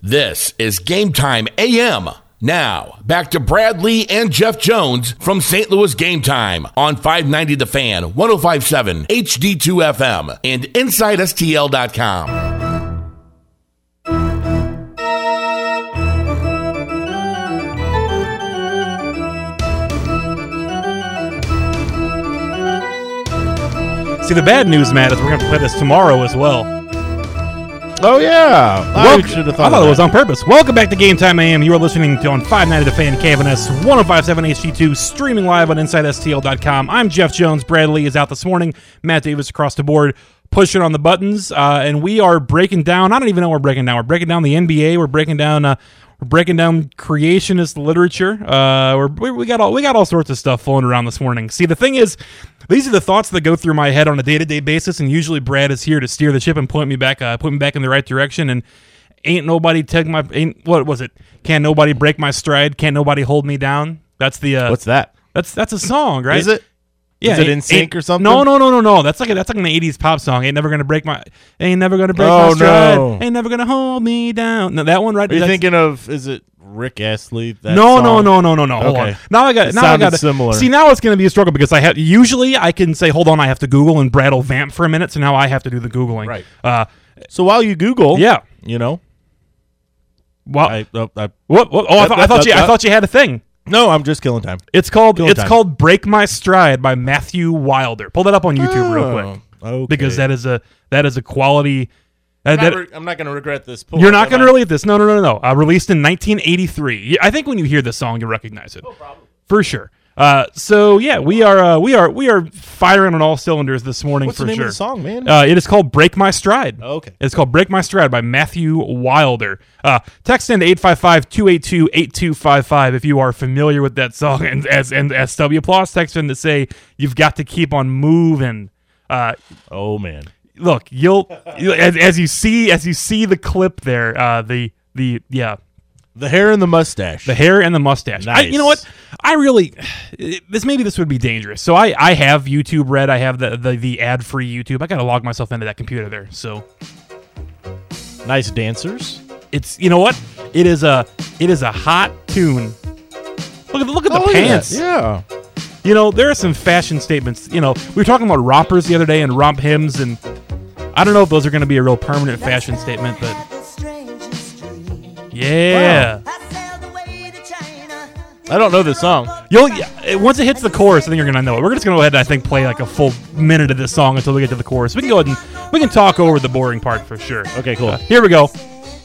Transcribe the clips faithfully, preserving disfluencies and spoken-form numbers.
This is Game Time A M. Now, back to Brad Lee and Jeff Jones from Saint Louis Game Time on five ninety The Fan, one oh five point seven H D two F M, and Inside S T L dot com. See, the bad news, Matt, is we're going to play this tomorrow as well. Oh, yeah. Well, I should have thought I thought of it was that. on purpose. Welcome back to Game Time A M. You are listening to on five ninety The Fan, K F N S, one oh five point seven H D two, streaming live on Inside S T L dot com. I'm Jeff Jones. Brad Lee is out this morning. Matt Davis across the board, pushing on the buttons. Uh, and we are breaking down, I don't even know what we're breaking down. We're breaking down the N B A. We're breaking down... Uh, We're breaking down creationist literature. Uh, we're, we we got all we got all sorts of stuff floating around this morning. See, the thing is, these are the thoughts that go through my head on a day to day basis, and usually Brad is here to steer the ship and point me back, uh, point me back in the right direction. And ain't nobody take my ain't what was it? Can't nobody break my stride? Can't nobody hold me down? That's the uh, What's that? that's that's a song, right? Is it? Yeah, Is it ain't- in sync ain't- or something? No, no, no, no, no. That's like a, that's like an eighties pop song. Ain't never gonna break my, ain't never gonna break Oh, my stride. no. Ain't never gonna hold me down. No, that one, right? Are you That's- thinking of, is it Rick Astley? That no, no, song? no, no, no, no. Hold Okay. on. Now I got. It Now I sounded got. similar. See, now it's going to be a struggle because I have. Usually, I can say, "Hold on," I have to Google, and Brad will vamp for a minute. So now I have to do the googling. Right. Uh, So while you Google, yeah. you know, Well, I, oh, I, what? what oh, I, thought I thought you. I thought you had a thing. no, I'm just killing time. It's called. Killing It's time. called "Break My Stride" by Matthew Wilder. Pull that up on YouTube real quick Oh, okay. because that is a that is a quality. Uh, I'm, that, not re- I'm not going to regret this. Pull you're up, not am going to I? relate this. No, no, no, no. no. Uh, released in nineteen eighty-three. I think when you hear this song, you'll recognize it. No problem. For sure. Uh, so yeah, we are uh, we are we are firing on all cylinders this morning. What's for the name sure. of the song, man? Uh, it is called "Break My Stride." Oh, okay. It's called "Break My Stride" by Matthew Wilder. Uh, text in to eight five five, two eight two, eight two five five if you are familiar with that song. And as and S W Plus, text in to say you've got to keep on moving. Uh, Oh, man. look, you'll you- as, as you see as you see the clip there. Uh, the the yeah. The hair and the mustache. The hair and the mustache. I, Nice. you know what? I really this maybe this would be dangerous. So I, I have YouTube Red. I have the the, the ad free YouTube. I gotta log myself into that computer there. So Nice dancers. it's you know what? It is a it is a hot tune. Look at the look at the Oh, look at pants. that. Yeah. You know there are some fashion statements. You know we were talking about rompers the other day and romp hymns, and I don't know if those are going to be a real permanent fashion statement, but yeah. I don't know this song. You'll yeah, once it hits the chorus, I think you're gonna know it. We're just gonna go ahead and I think play like a full minute of this song until we get to the chorus. We can go ahead and we can talk over the boring part for sure. Okay, cool. Uh, here we go.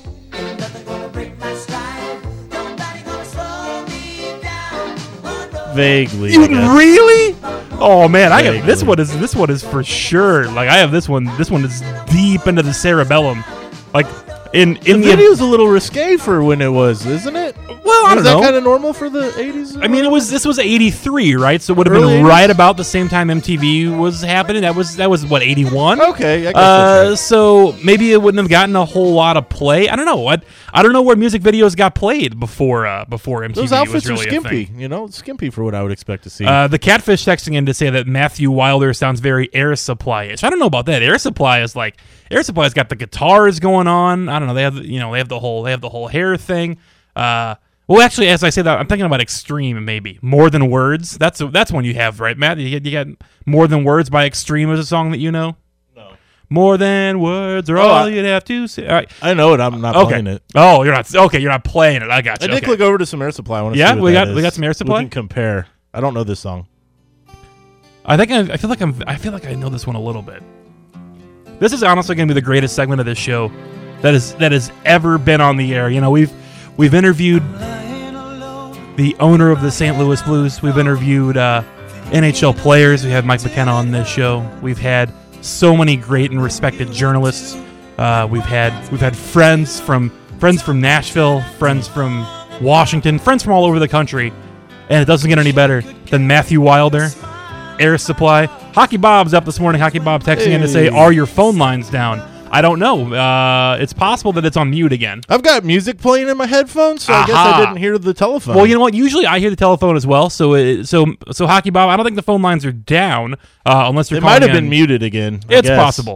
Vaguely. You I guess. really? Oh man, I got this Vaguely. one is this one is for sure. Like I have this one. This one is deep into the cerebellum. Like in The in the, video's a little risque for when it was, isn't it? well, I Was don't that know. kind of normal for the eighties? I mean, it was this was eighty-three, right? So it would have Early been eighties? right about the same time M T V was happening. That was that was what eighty-one. Okay, I guess Uh, that's so maybe it wouldn't have gotten a whole lot of play. I don't know. I, I don't know where music videos got played before uh, before M T V Those outfits was really are a skimpy, thing. you know, skimpy for what I would expect to see. Uh, the Catfish texting in to say that Matthew Wilder sounds very Air Supply-ish. I don't know about that. Air Supply is like Air Supply's got the guitars going on. I don't know. They have you know they have the whole they have the whole hair thing. Uh, well, actually, as I say that, I'm thinking about Extreme. Maybe More Than Words. That's that's one you have, right, Matt? You, you got More Than Words by Extreme as a song that you know. no. More than words are Oh, all I- you'd have to say. All right. I know it. I'm not Okay. playing it. Oh, you're not okay. You're not playing it. I got I you. did okay. click over to some Air Supply. I want to Yeah, see what we that got- we is. got some Air Supply? We can compare. I don't know this song. I think I, I feel like I'm. I feel like I know this one a little bit. This is honestly going to be the greatest segment of this show that is that has ever been on the air. You know, we've we've interviewed the owner of the Saint Louis Blues. We've interviewed uh, N H L players. We had Mike McKenna on this show. We've had so many great and respected journalists. Uh, we've had we've had friends from friends from Nashville, friends from Washington, friends from all over the country, and it doesn't get any better than Matthew Wilder, Air Supply. Hockey Bob's up this morning. Hockey Bob texting in to say, Hey. "Are your phone lines down?" I don't know. Uh, it's possible that it's on mute again. I've got music playing in my headphones, so I guess Aha. I didn't hear the telephone. Well, you know what? Usually I hear the telephone as well. So, it, so, so Hockey Bob. I don't think the phone lines are down uh, unless you're it calling might have in. been muted again. I It's guess. possible.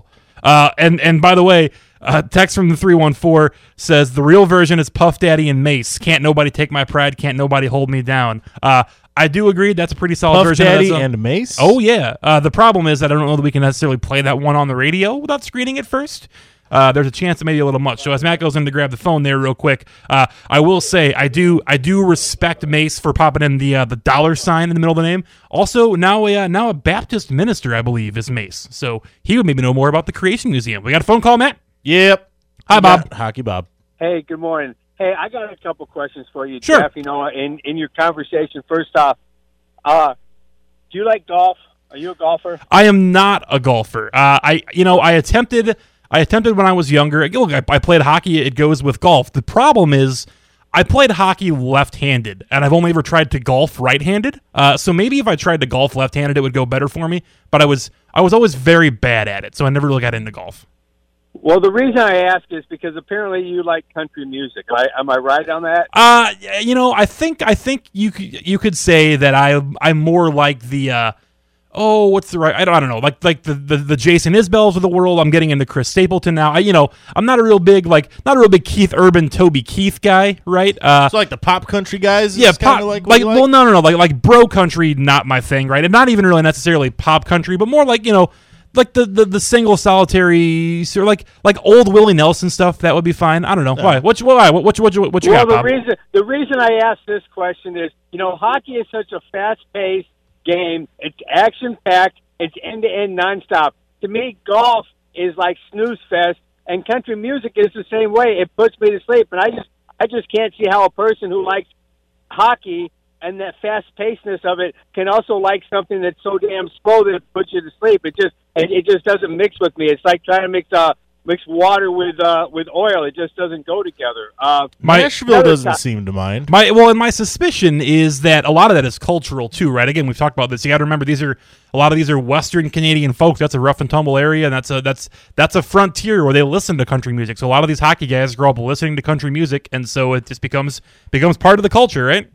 Uh, and and by the way, uh, text from the three one four says the real version is Puff Daddy and Mace. Can't nobody take my pride. Can't nobody hold me down. Uh, I do agree. That's a pretty solid Puff version. Daddy of that song. and Mace. Oh yeah. Uh, the problem is that I don't know that we can necessarily play that one on the radio without screening it first. Uh, there's a chance it may be a little much. So as Matt goes in to grab the phone there real quick, uh, I will say I do I do respect Mace for popping in the uh, the dollar sign in the middle of the name. Also, now a uh, now a Baptist minister, I believe, is Mace. So he would maybe know more about the Creation Museum. We got a phone call, Matt? Yep. Hi, Bob. Yeah, Hockey Bob. Hey, good morning. Hey, I got a couple questions for you, Sure. Jeff. You know, in, in your conversation, first off, uh, do you like golf? Are you a golfer? I am not a golfer. Uh, I you know I attempted I attempted when I was younger. Look, I, I played hockey. It goes with golf. The problem is I played hockey left-handed, and I've only ever tried to golf right-handed. Uh, so maybe if I tried to golf left-handed, it would go better for me. But I was I was always very bad at it, so I never really got into golf. Well, the reason I ask is because apparently you like country music. Right? Am I right on that? Uh, you know, I think I think you could you could say that I I'm more like the uh, oh, what's the right? I don't, I don't know, like like the, the the Jason Isbells of the world. I'm getting into Chris Stapleton now. I you know I'm not a real big like not a real big Keith Urban, Toby Keith guy, right? Uh, So like the pop country guys. Is yeah, kinda pop, like, like, what you well, no, no, no, like like bro country, not my thing, right? And not even really necessarily pop country, but more like you know. Like the, the, the single solitary, sort of like like old Willie Nelson stuff, that would be fine. I don't know why. What you why what what you what you, what you well, got, the Bob? reason the reason I ask this question is, you know, hockey is such a fast-paced game. It's action-packed. It's end-to-end nonstop. To me, golf is like snooze fest, and country music is the same way. It puts me to sleep, and I just I just can't see how a person who likes hockey and that fast-pacedness of it can also like something that's so damn slow that it puts you to sleep. It just it, it just doesn't mix with me. It's like trying to mix uh mix water with uh with oil. It just doesn't go together. Uh, My- Nashville another doesn't ti- seem to mind. My well, and my suspicion is that a lot of that is cultural too, right? Again, we've talked about this. You got to remember these are a lot of these are Western Canadian folks. That's a rough and tumble area, and that's a that's that's a frontier where they listen to country music. So a lot of these hockey guys grow up listening to country music, and so it just becomes becomes part of the culture, right?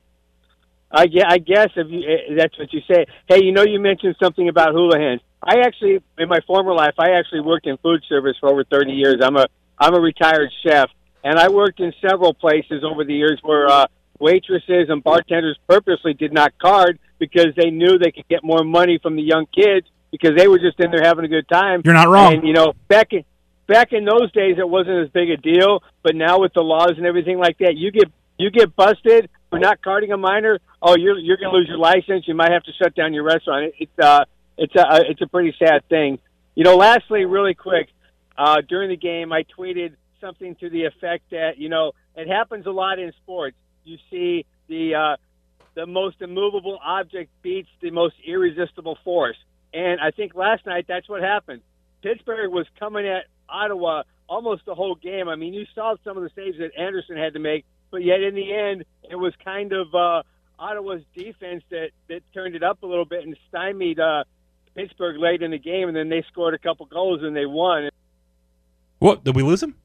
I guess, I guess if you, eh, that's what you say. Hey, you know, you mentioned something about hula hands. I actually, in my former life, I actually worked in food service for over thirty years. I'm a I'm a retired chef, and I worked in several places over the years where uh, waitresses and bartenders purposely did not card because they knew they could get more money from the young kids because they were just in there having a good time. You're not wrong. And you know, back in back in those days, it wasn't as big a deal. But now with the laws and everything like that, you get you get busted for not carding a minor. Oh, you're you're going to lose your license. You might have to shut down your restaurant. It, it's uh it's a it's a pretty sad thing. You know. Lastly, really quick, uh, during the game, I tweeted something to the effect that you know it happens a lot in sports. You see the uh, the most immovable object beats the most irresistible force, and I think last night that's what happened. Pittsburgh was coming at Ottawa almost the whole game. I mean, you saw some of the saves that Anderson had to make, but yet in the end, it was kind of uh, Ottawa's defense that, that turned it up a little bit and stymied uh, Pittsburgh late in the game, and then they scored a couple goals and they won. What, did we lose him?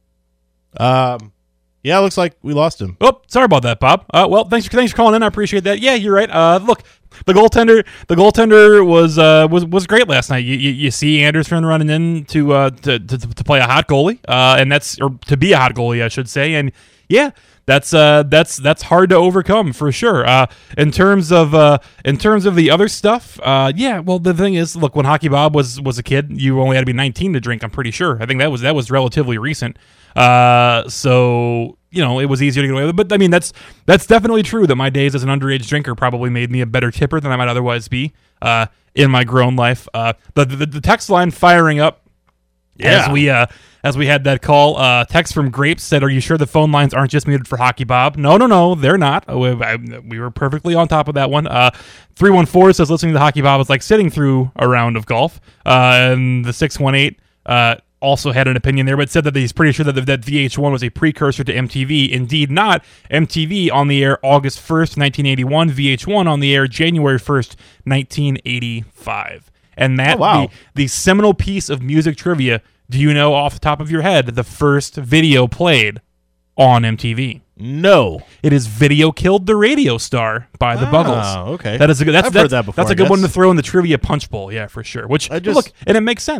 Um, yeah, it looks like we lost him. Oh, sorry about that, Bob. Uh, well, thanks for thanks for calling in. I appreciate that. Yeah, you're right. Uh, look, the goaltender, the goaltender was uh, was was great last night. You you, you see Anderson running in to, uh, to to to play a hot goalie, uh, and that's or to be a hot goalie, I should say. And yeah, that's uh that's that's hard to overcome for sure. Uh, in terms of uh in terms of the other stuff, uh, yeah. Well, the thing is, look, when Hockey Bob was was a kid, you only had to be nineteen to drink. I'm pretty sure. I think that was that was relatively recent. Uh, so you know, it was easier to get away with. But I mean, that's that's definitely true that my days as an underage drinker probably made me a better tipper than I might otherwise be uh, in my grown life. Uh, the, the the text line firing up Yeah. as we uh as we had that call. Uh, text from Grapes said, "Are you sure the phone lines aren't just muted for Hockey Bob?" No, no, no, they're not. We, I, we were perfectly on top of that one. Uh, three one four says listening to Hockey Bob is like sitting through a round of golf. Uh, and the six one eight uh. also had an opinion there, but said that he's pretty sure that, that V H one was a precursor to M T V. Indeed not. M T V on the air August first, nineteen eighty-one. V H one on the air January first, nineteen eighty-five. And Matt, Oh, wow. the, the seminal piece of music trivia, do you know off the top of your head the first video played on M T V? No. It is "Video Killed the Radio Star" by the Buggles. Oh, okay. That is a good. That's, I've that's, heard that before, That's a I good one to guess. throw in the trivia punch bowl. Yeah, for sure. Which I just- look, and it makes sense.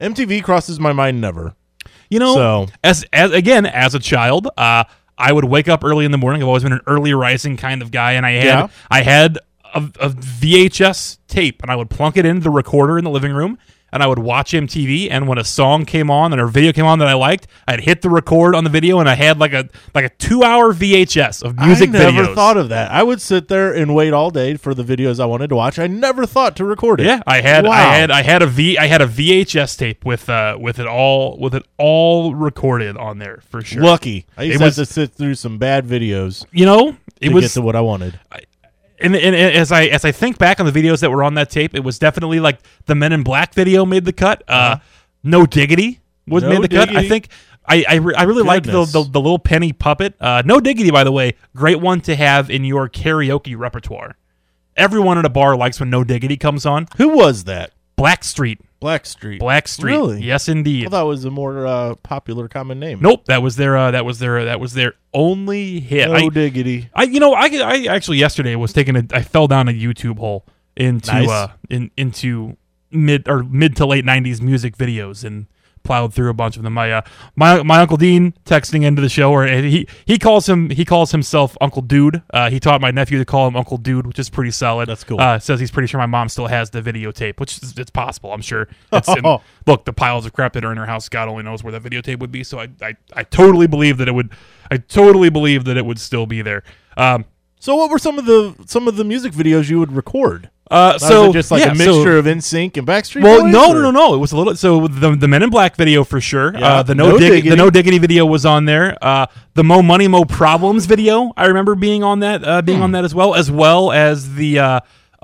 M T V crosses my mind never. You know, So- as as again as a child, uh, I would wake up early in the morning. I've always been an early rising kind of guy, and I had Yeah. I had a, a V H S tape, and I would plunk it into the recorder in the living room, and I would watch M T V. And when a song came on and a video came on that I liked, I'd hit the record on the video, and I had like a like a two hour V H S of music I never videos. thought of that. I would sit there and wait all day for the videos I wanted to watch. I never thought to record it. Yeah, I had Wow. I had I had a V I had a V H S tape with uh with it all with it all recorded on there for sure. Lucky. I used It to was- have to sit through some bad videos You know, it to was get to what I wanted. And, and, and as I as I think back on the videos that were on that tape, it was definitely like the Men in Black video made the cut. Uh, Uh-huh. No Diggity was No made the cut. I Diggity. think I I, re- I really like the, Goodness. the the little penny puppet. Uh, No Diggity, by the way, great one to have in your karaoke repertoire. Everyone at a bar likes when No Diggity comes on. Who was that? Blackstreet, Blackstreet. Blackstreet. Really? Yes, indeed. I thought it was a more uh, popular common name. Nope, that was their uh, that was their that was their only hit. No I, diggity. I you know I I actually yesterday was taking a I fell down a YouTube hole into Nice. uh in into mid or mid to late nineties music videos and plowed through a bunch of them. My uh, my my Uncle Dean texting into the show, or he he calls him he calls himself Uncle Dude. Uh, he taught my nephew to call him Uncle Dude, which is pretty solid. That's cool. Uh, says he's pretty sure my mom still has the videotape, which is it's possible. I'm sure. It's in, look, the piles of crap that are in her house, God only knows where that videotape would be. So I I, I totally believe that it would. I totally believe that it would still be there. Um, So what were some of the some of the music videos you would record? Uh, So so just like yeah, a so- mixture of N Sync and Backstreet Well, Boys? no, or- no, no, no. It was a little. So the the Men in Black video for sure. Yeah, Uh, the no, No dig, Diggity. the No Diggity video was on there. Uh, the Mo Money Mo Problems video, I remember being on that, uh, being Hmm. on that as well, as well as the. Uh,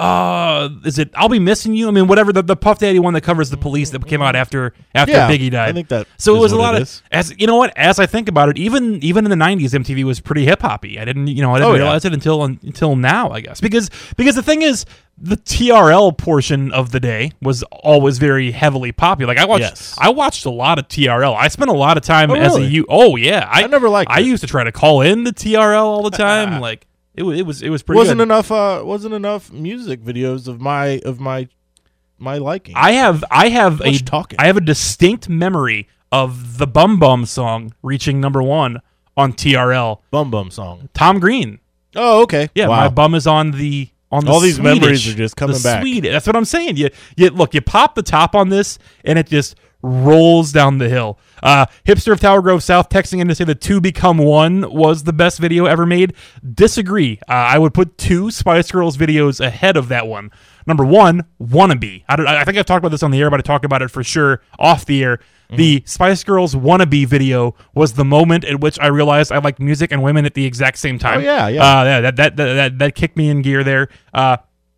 uh, is it I'll Be Missing You? I mean, whatever the, the Puff Daddy one that covers the Police that came out after after Yeah, Biggie died. I think that So it is was a what lot it of is. as you know what as I think about it, even even in the nineties, M T V was pretty hip hoppy. I didn't you know I didn't Oh, yeah. realize it until until now, I guess, because because the thing is. The T R L portion of the day was always very heavily popular. Like I watched, Yes. I watched a lot of T R L. I spent a lot of time Oh, as a really? you. Oh yeah, I, I never liked I it. used to try to call in the T R L all the time. like it was, it was, it was pretty. wasn't good. enough uh wasn't enough music videos of my of my my liking. I have, I have a, Much talking. I have a distinct memory of the Bum Bum song reaching number one on T R L. Bum Bum song. Tom Green. Oh, okay. Yeah, wow. my bum is on the on the All these Swedish- memories are just coming the back. Swedish. That's what I'm saying. You, you look, you pop the top on this, and it just rolls down the hill. Uh, Hipster of Tower Grove South texting in to say that Two Become One was the best video ever made. Disagree. Uh, I would put two Spice Girls videos ahead of that one. Number one, Wannabe. I, don't, I think I've talked about this on the air, but I talked about it for sure off the air. The Spice Girls Wannabe video was the moment at which I realized I liked music and women at the exact same time. Oh, yeah, yeah. Uh, yeah that, that, that, that, that kicked me in gear there. Uh,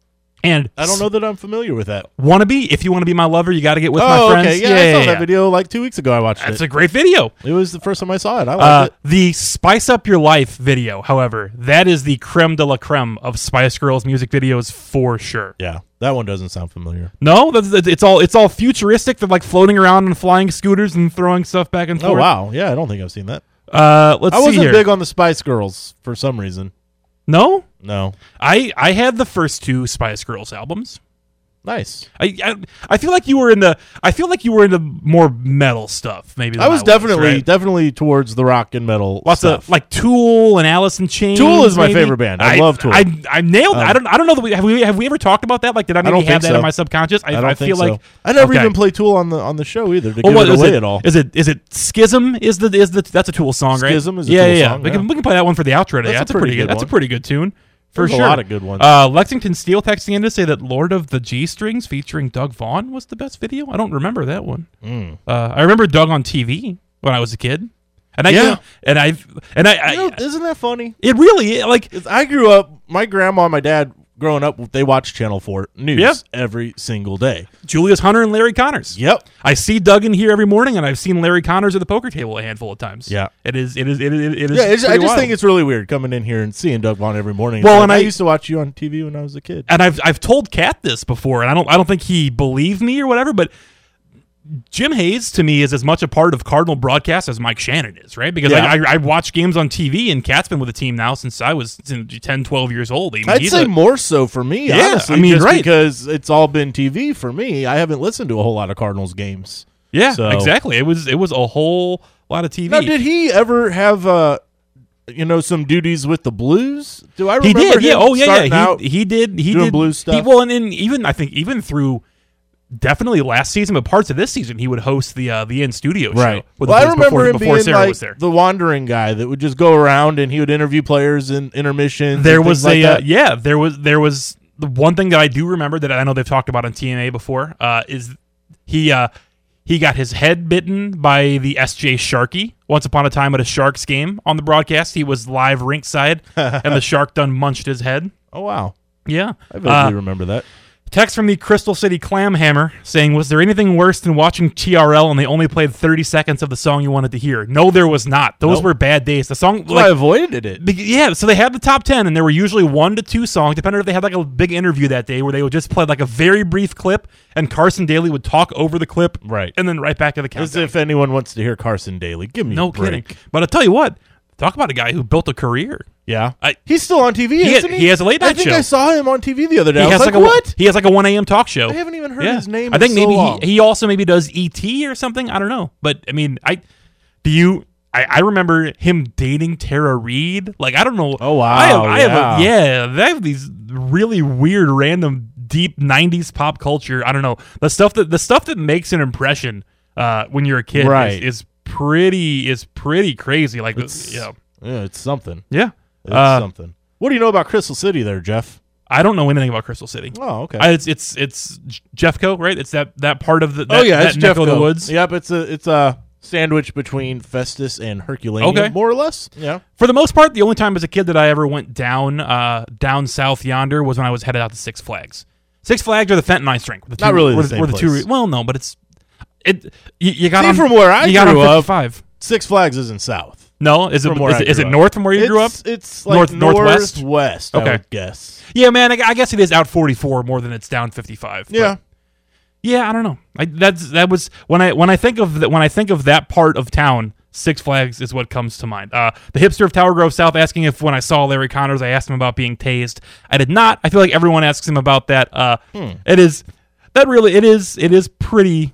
and I don't know that I'm familiar with that. Wannabe, if you want to be my lover, you got to get with my oh, friends. okay. Yeah, I saw that video like two weeks ago. I watched That's it. a great video. It was the first time I saw it. I liked Uh, it. the Spice Up Your Life video, however, that is the creme de la creme of Spice Girls music videos for sure. Yeah, that one doesn't sound familiar. No, that's, that's, it's all it's all futuristic. They're like floating around on flying scooters and throwing stuff back and Oh, forth. wow. Yeah, I don't think I've seen that. Uh, let's I see wasn't here. big on the Spice Girls for some reason. No, No. I I had the first two Spice Girls albums. Nice. I, I I feel like you were in the I feel like you were into more metal stuff. Maybe than I was definitely right? definitely towards the rock and metal Lots stuff. of like Tool and Alice in Chains. Tool is my maybe. favorite band. I love Tool. I, I nailed. Um, I don't. I don't know that we have we have we ever talked about that. Like, did I maybe don't have think that so. in my subconscious? I, I don't I think feel so. like I never okay. even play Tool on the on the show either to Well, give what it is away it? at all. Is it is it Schism? Is the is the that's a Tool song, right? Schism is a yeah, Tool yeah, song, We yeah. can we can play that one for the outro today. That's a That's, a pretty pretty good. good That's a one. pretty good tune. For There's a sure. lot of good ones. Uh, Lexington Steel texting in to say that Lord of the G Strings featuring Doug Vaughn was the best video. I don't remember that one. Mm. Uh, I remember Doug on T V when I was a kid, and I Yeah. you know, and I and I, I You know, isn't that funny? it really like 'Cause I grew up. My grandma and my dad, growing up, they watched Channel Four News Yep. every single day. Julius Hunter and Larry Connors. Yep. I see Doug in here every morning, and I've seen Larry Connors at the poker table a handful of times. Yeah. it is. It is. It is. It is Yeah, it's, I pretty just wild. think it's really weird coming in here and seeing Doug Vaughn every morning. Well, It's and like, I- I used to watch you on T V when I was a kid. and I've I've told Kat this before, and I don't I don't think he believed me or whatever, but Jim Hayes to me is as much a part of Cardinal broadcast as Mike Shannon is, right? Because Yeah. I, I I watch games on T V, and Kat's been with the team now since I was ten, twelve years old. I mean, I'd he's say a- more so for me, Yeah, honestly, I mean, just right. because it's all been T V for me. I haven't listened to a whole lot of Cardinals games. Yeah, So- exactly. It was it was a whole lot of T V. Now, did he ever have, uh, you know, some duties with the Blues? Do I he remember did, yeah. him Oh, yeah, starting yeah. out He, he did. He doing did blues stuff? He, well, and, and even I think even through definitely last season, but parts of this season, he would host the uh, the in studio show. Right. With Well, the I Blues remember before, him before being Sarah like was there. the wandering guy that would just go around and he would interview players in intermissions. There and was things a like uh, that. yeah. There was there was the one thing that I do remember that I know they've talked about on T N A before uh, is he uh, he got his head bitten by the S J Sharky once upon a time at a Sharks game on the broadcast. He was live rinkside and the shark done munched his head. Oh wow, Yeah, I vaguely Uh, remember that. Text from the Crystal City Clamhammer saying, was there anything worse than watching T R L and they only played thirty seconds of the song you wanted to hear? No, there was not. Those Nope. were bad days. The song, Well, I like, avoided it. be- yeah, so they had the top ten and there were usually one to two songs, depending if they had like a big interview that day where they would just play like a very brief clip and Carson Daly would talk over the clip Right. and then right back to the As countdown. if anyone wants to hear Carson Daly. Give me No a break. kidding. But I'll tell you what, talk about a guy who built a career. Yeah, I- he's still on T V, He- isn't he? he has a late I night think show. I saw him on T V the other day. He I was has like, like, a what? he has like a one a.m. talk show. I haven't even heard Yeah. his name. I think in maybe so long. he, he also maybe does E T or something. I don't know. But I mean, I do you I, I remember him dating Tara Reid. Like I don't know. Oh, wow. I have, I have a, Yeah. yeah, they have these really weird random deep nineties pop culture. I don't know. The stuff that the stuff that makes an impression uh, when you're a kid Right. is, is pretty is pretty crazy. Like It's- yeah. Yeah, it's something. Yeah. It's Uh, something. What do you know about Crystal City there, Jeff? I don't know anything about Crystal City. Oh, okay. I, it's it's it's Jeffco, right? It's that, that part of the that, oh yeah, that it's neck Jeff of the woods. Yep, it's a it's a sandwich between Festus and Herculaneum, Okay. more or less. Yeah. For the most part, the only time as a kid that I ever went down uh, down south yonder was when I was headed out to Six Flags. Six Flags or the Fenton Ice Rink. Were the two, Not really the were same were the two. place. re- Well, no, but it's it. You, you got See, on from where I you got grew on up, fifty-five. Six Flags isn't south. No, is it from where is I it, is grew it up. north from where you it's, grew up? It's like North- northwest? northwest. Okay. I would guess. Yeah, man. I, I guess it is out forty-four more than it's down fifty-five. but- Yeah. Yeah, I don't know. I, that's that was when I when I think of that when I think of that part of town, Six Flags is what comes to mind. Uh, the hipster of Tower Grove South asking if when I saw Larry Connors, I asked him about being tased. I did not. I feel like everyone asks him about that. Uh, Hmm. It is that really it is it is pretty.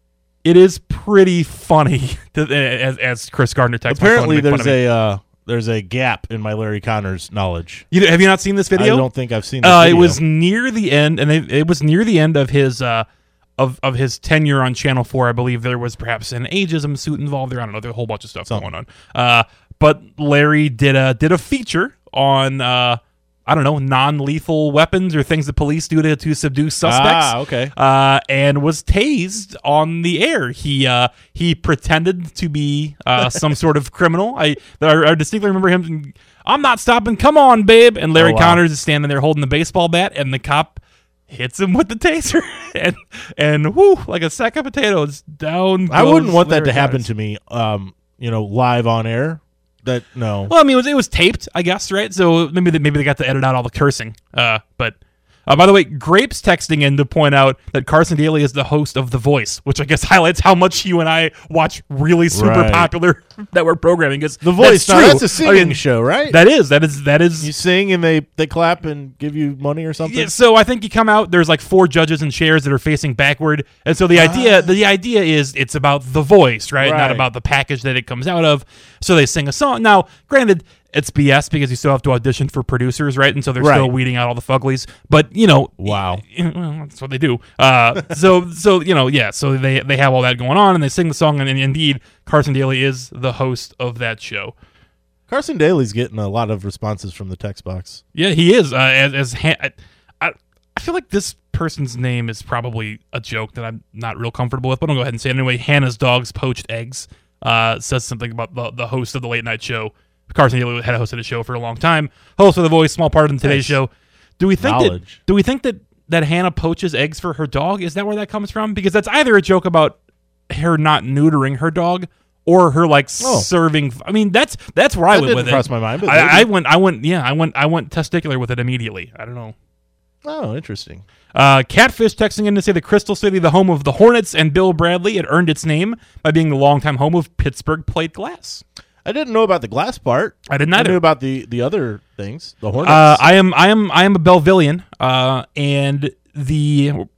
It is pretty funny, to, as, as Chris Gardner texts. my phone to Apparently, make fun there's of me. a uh, there's a gap in my Larry Connors knowledge. You, have you not seen this video? I don't think I've seen. This Uh, it video. was near the end, and it, it was near the end of his uh, of of his tenure on Channel Four. I believe there was perhaps an ageism suit involved there. I don't know. There's a whole bunch of stuff Something. going on. Uh, but Larry did a did a feature on uh, I don't know non-lethal weapons or things that police do to to subdue suspects. Ah, okay. Uh, and was tased on the air. He uh, he pretended to be uh, some sort of criminal. I, I I distinctly remember him. I'm not stopping. Come on, babe. And Larry Oh, wow. Connors is standing there holding the baseball bat, and the cop hits him with the taser, and and whoo, like a sack of potatoes down. I goes wouldn't want that Larry to happen Connors. to me. Um, you know, live on air. That no. Well, I mean, it was, it was taped, I guess, right? So maybe they, maybe they got to edit out all the cursing. Uh, but uh, by the way, Grapes texting in to point out that Carson Daly is the host of The Voice, which I guess highlights how much you and I watch really super Right. popular network programming. Because The Voice. that's Now, true. that's a singing I mean, show, right? That is that is that is. You sing and they they clap and give you money or something. Yeah, so I think you come out. There's like four judges in chairs that are facing backward, and so the idea the idea is it's about the voice, right? Not Right. about the package that it comes out of. So they sing a song. Now, granted, it's B S because you still have to audition for producers, right? And so they're Right. still weeding out all the fuglies. But you know, Wow. y- well, that's what they do. Uh, so so you know, yeah. So they they have all that going on, and they sing the song, and, and indeed, Carson Daly is the host of that show. Carson Daly's getting a lot of responses from the text box. Yeah, he is. Uh, as as Han- I, I, I feel like this person's name is probably a joke that I'm not real comfortable with, but I'll go ahead and say it anyway. Hannah's Dog's Poached Eggs uh, says something about the, the host of the late night show. Carson Daly had hosted a show for a long time. Host of The Voice, small part in today's Nice. show. Do we think that? Knowledge. Do we think that that Hannah poaches eggs for her dog? Is that where that comes from? Because that's either a joke about her not neutering her dog, or her like Oh. serving. I mean, that's that's where I That went didn't with cross it. my mind, but I, I maybe. went. I went. Yeah, I went. I went testicular with it immediately. I don't know. Oh, interesting. Uh, Catfish texting in to say the Crystal City, the home of the Hornets and Bill Bradley, it earned its name by being the longtime home of Pittsburgh plate glass. I didn't know about the glass part. I didn't I either. knew about the the other things. The Hornets. Uh, I am I am I am a Belvillian, uh, and the you know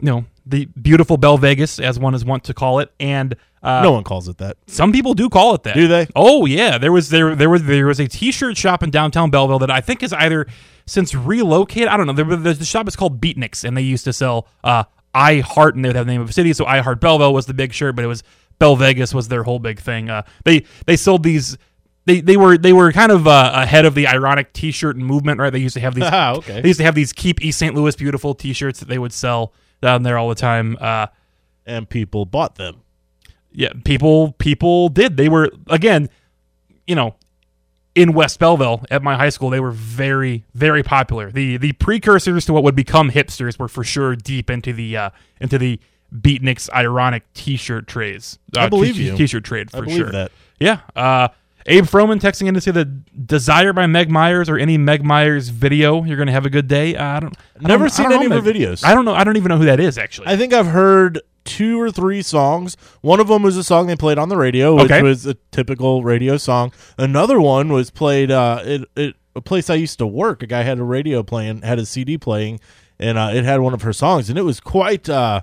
the beautiful Bell Vegas, as one is wont to call it, and uh, no one calls it that. some people do call it that. Do they? Oh yeah, there was there there was there was a T-shirt shop in downtown Belleville that I think is either since relocated. I don't know. The, the, the shop is called Beatniks, and they used to sell uh, I Heart, and they would have the name of a city. So I Heart Belleville was the big shirt, but it was Bell Vegas was their whole big thing. Uh, they they sold these. They they were they were kind of uh, ahead of the ironic T-shirt movement, right? They used to have these. Ah, okay. They used to have these Keep East Saint Louis Beautiful T-shirts that they would sell down there all the time. Uh, And people bought them. yeah, people people did. They were, again, you know, in West Belleville at my high school, they were very very popular. The the precursors to what would become hipsters were for sure deep into the uh, into the Beatniks ironic T-shirt trays. Uh, I believe t- you. T-shirt trade for I believe sure. that. Yeah. Uh, Abe Froman texting in to say that Desire by Meg Myers or any Meg Myers video, you're going to have a good day. Uh, I don't. I Never don't- I seen don't know any of her Meg- videos. I don't know. I don't even know who that is actually. I think I've heard two or three songs. One of them was a song they played on the radio, which Okay. was a typical radio song. Another one was played uh, at, at a place I used to work. A guy had a radio playing, had a C D playing, and uh, it had one of her songs, and it was quite uh,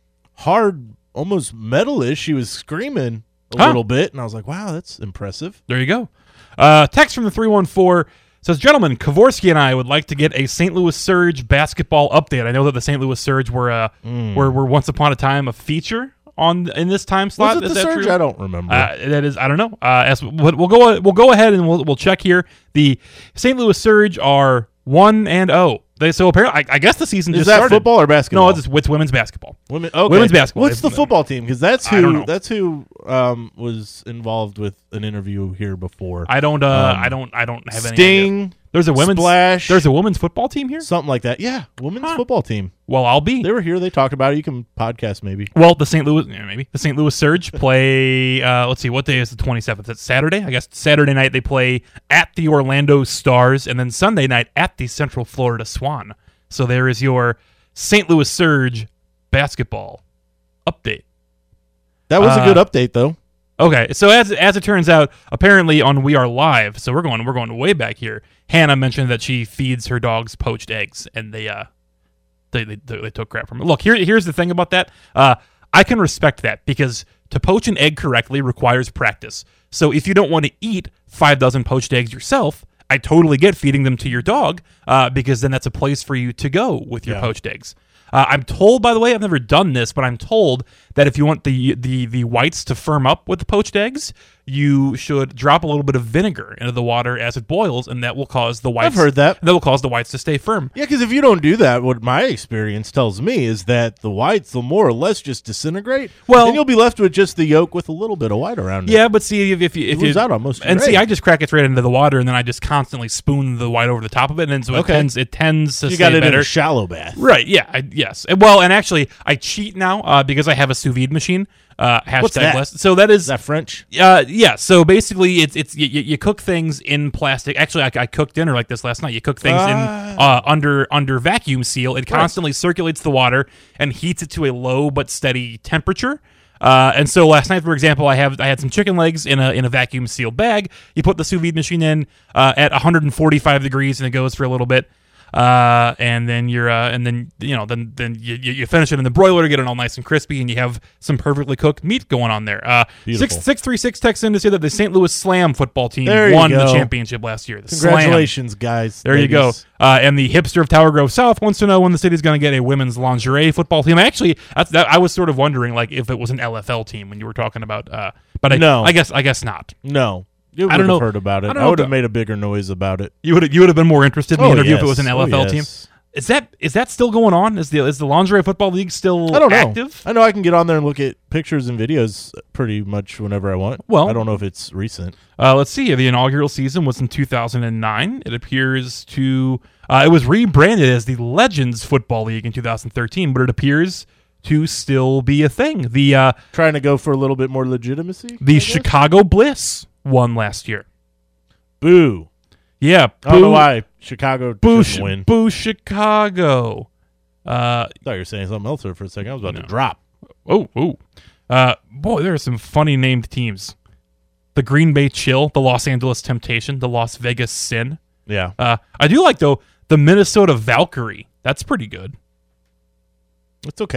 hard, almost metal-ish. She was screaming a Huh. little bit, and I was like, wow, that's impressive. There you go. Uh, text from the three one four says, gentlemen, Kavorsky and I would like to get a Saint Louis Surge basketball update. I know that the Saint Louis Surge were uh, were, were once upon a time a feature on in this time slot. Was it Is the that Surge? true? I don't remember. Uh, that is, I don't know. Uh, as we'll we'll go we'll go ahead and we'll we'll check here. The Saint Louis Surge are one and oh. They so apparently I, I guess the season Is just that started. football or basketball? No, it's, it's women's basketball. Women, okay. Women's basketball. What's the It's- football team? Because that's I don't know. who that's who um, was involved with an interview here before. I don't. Uh, Um, I don't. I don't have any. Sting, idea. There's a women's Splash. There's a women's football team here. something like that. Yeah, women's Huh. football team. Well, I'll be. They were here. They talked about it. You can podcast maybe. Well, the Saint Louis, yeah, maybe the Saint Louis Surge play. Uh, let's see, what day is the twenty-seventh? It's Saturday, I guess. Saturday night they play at the Orlando Stars, and then Sunday night at the Central Florida Swan. So there is your Saint Louis Surge basketball update. That was Uh, a good update though. Okay, so as as it turns out, apparently on We Are Live, so we're going we're going way back here. Hannah mentioned that she feeds her dogs poached eggs, and they uh they they, they took crap from it. Look, here here's the thing about that. Uh, I can respect that because to poach an egg correctly requires practice. So if you don't want to eat five dozen poached eggs yourself, I totally get feeding them to your dog uh, because then that's a place for you to go with your Yeah. poached eggs. Uh, I'm told, by the way, I've never done this, but I'm told that if you want the the the whites to firm up with the poached eggs, you should drop a little bit of vinegar into the water as it boils, and that will cause the whites. I've heard that. That will cause the whites to stay firm. Yeah, because if you don't do that, what my experience tells me is that the whites will more or less just disintegrate. Well- and you'll be left with just the yolk with a little bit of white around it. Yeah, but see if if you if You lose you out on most of and your see, egg. I just crack it straight into the water, and then I just constantly spoon the white over the top of it, and then so it Okay. tends it tends to you stay got it better. in a shallow bath. Right? Yeah. I, yes. And- Well, and actually, I cheat now uh, because I have a sous vide machine. Uh, hashtag What's that? blessed. So that is Is that French? Uh, yeah. So basically, it's it's you, you you cook things in plastic. Actually, I, I cooked dinner like this last night. You cook things in Ah. uh, under under vacuum seal. It constantly circulates the water and heats it to a low but steady temperature. Uh, and so last night, for example, I have I had some chicken legs in a in a vacuum sealed bag. You put the sous vide machine in uh, at one hundred forty-five degrees, and it goes for a little bit. Uh, and then you're, uh, and then you know, then then you, you you finish it in the broiler, get it all nice and crispy, and you have some perfectly cooked meat going on there. Uh, Beautiful. six six three six texts in to say that the Saint Louis Slam football team There you won the go. championship last year. The Slam. Congratulations, guys. There you go. ladies. Uh, and the hipster of Tower Grove South wants to know when the city's going to get a women's lingerie football team. Actually, that's, that, I was sort of wondering like if it was an L F L team when you were talking about. Uh, but I, No. I guess I guess not. No. You would I don't have know- heard about it. I I, don't know would if have the- made a bigger noise about it. You would you would have been more interested in the Oh, interview if it yes. was an L F L Oh, team. yes. Is that is that still going on? Is the is the lingerie football league still I don't know. active? I know I can get on there and look at pictures and videos pretty much whenever I want. Well- I don't know if it's recent. Uh, let's see. The inaugural season was in two thousand nine. It appears to uh, it was rebranded as the Legends Football League in two thousand thirteen, but it appears to still be a thing. The uh, Trying to go for a little bit more legitimacy. I the guess? Chicago Bliss won last year. Boo. Yeah, I don't know boo, why Chicago boo, shouldn't win. boo, Chicago. Uh, I thought you were saying something else there for a second. I was about No. to drop. Oh, oh. Uh, boy, there are some funny named teams. The Green Bay Chill, the Los Angeles Temptation, the Las Vegas Sin. Yeah. Uh, I do like, though, the Minnesota Valkyrie. That's pretty good. It's okay.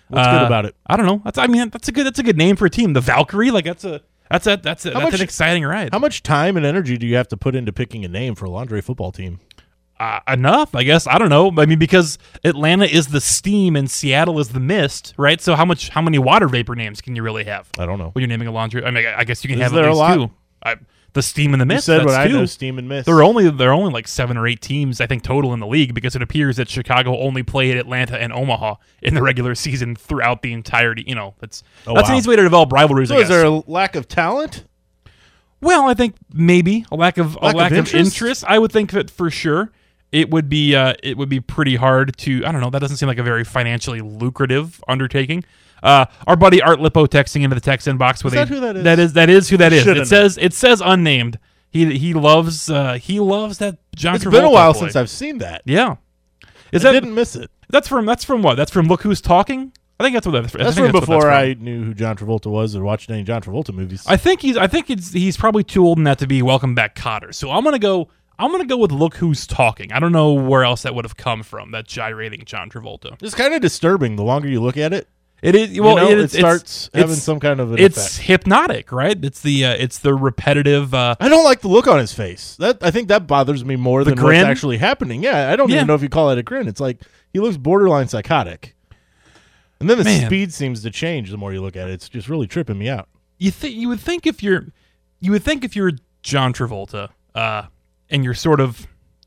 What's Uh, good about it? I don't know. That's I mean that's a good that's a good name for a team. The Valkyrie, like that's a that's a that's a, How that's much- an exciting ride. How much time and energy do you have to put into picking a name for a Laundry football team? Uh, enough, I guess. I don't know. I mean, because Atlanta is the steam and Seattle is the mist, right? So how much, how many water vapor names can you really have I don't know. when you're naming a laundry? I mean, I I guess you can Is have there at a least lot? two. I, the steam and the You mist. said that's what I two. know, Steam and Mist. There are only there are only like seven or eight teams, I think, total in the league, because it appears that Chicago only played Atlanta and Omaha in the regular season throughout the entirety. You know, that's Oh, that's wow. an easy way to develop rivalries. So I is guess. there a lack of talent? Well, I think maybe a lack of Lack a lack of of interest? interest? I would think that for sure it would be uh, it would be pretty hard to. I don't know. That doesn't seem like a very financially lucrative undertaking. Uh, our buddy Art Lippo texting into the text inbox with Is a that who that is? that is that is who that is. Shoulda It says it says unnamed. He he loves uh, he loves that John. It's Travolta been a while boy. since I've seen that. Yeah. Is I that didn't miss it. that's from that's from what? That's from Look Who's Talking. I think that's what that's, I That's think from that's what before that's from. I knew who John Travolta was or watched any John Travolta movies. I think he's. I think it's. He's probably too old in that to be Welcome Back, Kotter. So I'm gonna go. I'm gonna go with Look Who's Talking. I don't know where else that would have come from. That gyrating John Travolta. It's kind of disturbing the longer you look at it. It is. Well, you know, it, it it's, starts it's, having some kind of an It's effect. hypnotic, right? It's the. Uh, it's the repetitive. Uh, I don't like the look on his face. That I think that bothers me more The than grin? what's actually happening. Yeah, I don't Yeah. even know if you call it a grin. It's like he looks borderline psychotic. And then the Man. speed seems to change the more you look at it. It's just really tripping me out. you think you would think if you're, you would think if you're John Travolta, uh, and you're sort of,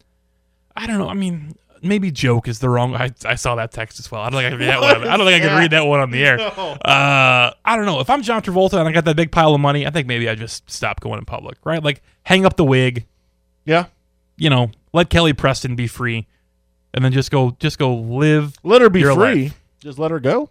I don't know. I mean, maybe joke is the wrong. I, I saw that text as well. I don't think I can read that one. I don't think I can read that one on the air. Uh, I don't know. If I'm John Travolta and I got that big pile of money, I think maybe I just stop going in public, right? Like hang up the wig, Yeah. you know, let Kelly Preston be free, and then just go, just go live. Let her be Your free. life. Just let her go.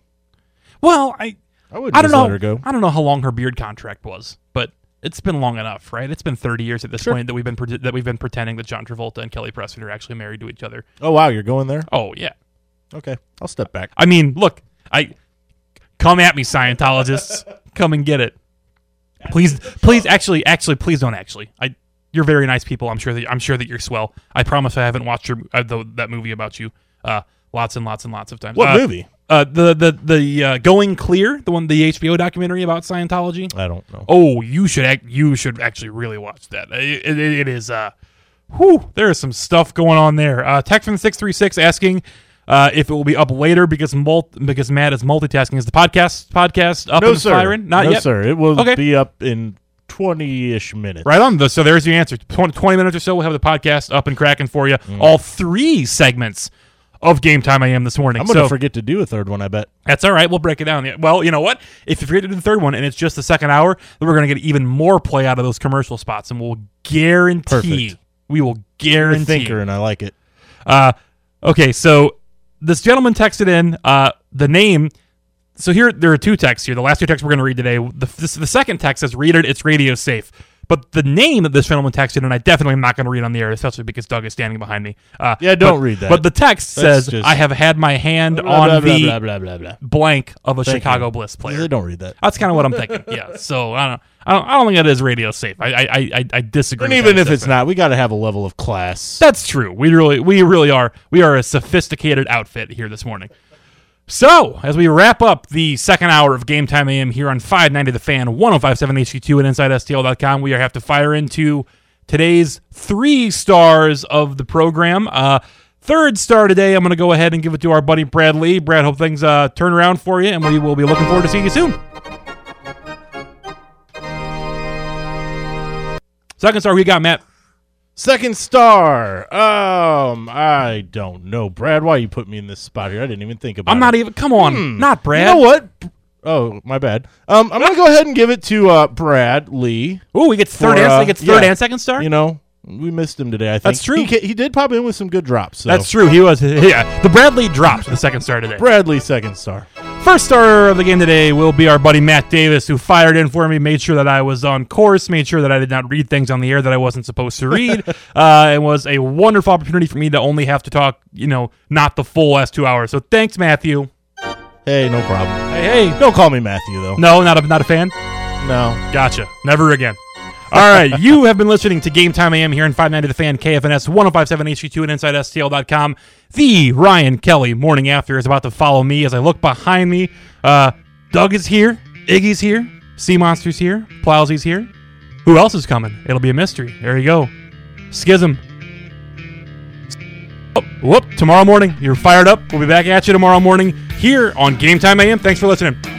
Well, I, I wouldn't I don't just know. let her go. I don't know how long her beard contract was, but it's been long enough, right? It's been thirty years at this Sure. point that we've been pre- that we've been pretending that John Travolta and Kelly Preston are actually married to each other. Oh wow, you're going there? Oh yeah. Okay. I'll step back. I mean, look, I come at me, Scientologists. Come and get it. Please, please, actually, actually, please don't actually. I, you're very nice people. I'm sure that I'm sure that you're swell. I promise I haven't watched your uh, the, that movie about you uh, lots and lots and lots of times. What Uh, movie? Uh, the the the uh, Going Clear, the one, the H B O documentary about Scientology. I don't know. Oh, you should act, you should actually really watch that. It, it, it is uh, whew, there is some stuff going on there. Uh, text from six three six asking uh, if it will be up later because mul- because Matt is multitasking. Is the podcast podcast up No, and sir. firing? Not no, yet. sir. It will Okay. be up in twenty-ish minutes. Right on. The, so there's your answer. twenty, twenty minutes or so, we'll have the podcast up and cracking for you. Mm. All three segments of Game Time I Am this morning. I'm going to so, forget to do a third one, I bet. That's all right. We'll break it down. Well, you know what? If you forget to do the third one and it's just the second hour, then we're going to get even more play out of those commercial spots, and we'll guarantee. Perfect. We will You're a guarantee. thinker, and I like it. Uh, okay, so this gentleman texted in uh, the name. So here, there are two texts here. The last two texts we're going to read today. The, this, the second text says, read it, it's radio safe. But the name that this gentleman texted, and I definitely am not going to read on the air, especially because Doug is standing behind me. Uh, Yeah, don't but- read that. But the text That's says, just- I have had my hand Blah, on blah, the blah, blah, blah, blah, blah. blank of a Thank Chicago you. Bliss player. Yeah, don't read that. That's kind of what I'm thinking. Yeah. So I don't, I don't, I don't think that is radio safe. I, I, I, I disagree. And with even that if it's assessment. not, we got to have a level of class. That's true. We really, we really are. We are a sophisticated outfit here this morning. So, as we wrap up the second hour of Game Time A M here on five ninety The Fan, one oh five point seven H D two and Inside S T L dot com, we have to fire into today's three stars of the program. Uh, third star today, I'm going to go ahead and give it to our buddy Brad Lee. Brad, hope things uh, turn around for you, and we will be looking forward to seeing you soon. Second star, we got Matt. Second star. Um, I don't know, Brad. Why you put me in this spot here? I didn't even think about. I'm it. not even. Come on, not Brad. You know what? Oh, my bad. Um, I'm gonna go ahead and give it to uh, Brad Lee. Ooh, he gets third For, and uh, he gets third yeah. and second star. You know, we missed him today. I think That's true. He, ca- he did pop in with some good drops. So. That's true. He was. Yeah, the Bradley dropped the second star today. Bradley, second star. First star of the game today will be our buddy Matt Davis, who fired in for me, made sure that I was on course, made sure that I did not read things on the air that I wasn't supposed to read. uh, it was a wonderful opportunity for me to only have to talk, you know, not the full last two hours. So thanks, Matthew. Hey, no problem. Hey, hey. Don't call me Matthew though. No, not a not a fan. No. Gotcha. Never again. All right, you have been listening to Game Time A M here in five ninety The Fan, K F N S one oh five point seven H D two and Inside S T L dot com. The Ryan Kelly Morning After is about to follow me as I look behind me. Uh, Doug is here. Iggy's here. Sea Monster's here. Plowsy's here. Who else is coming? It'll be a mystery. There you go. Schism. Oh, whoop. Tomorrow morning. You're fired up. We'll be back at you tomorrow morning here on Game Time A M. Thanks for listening.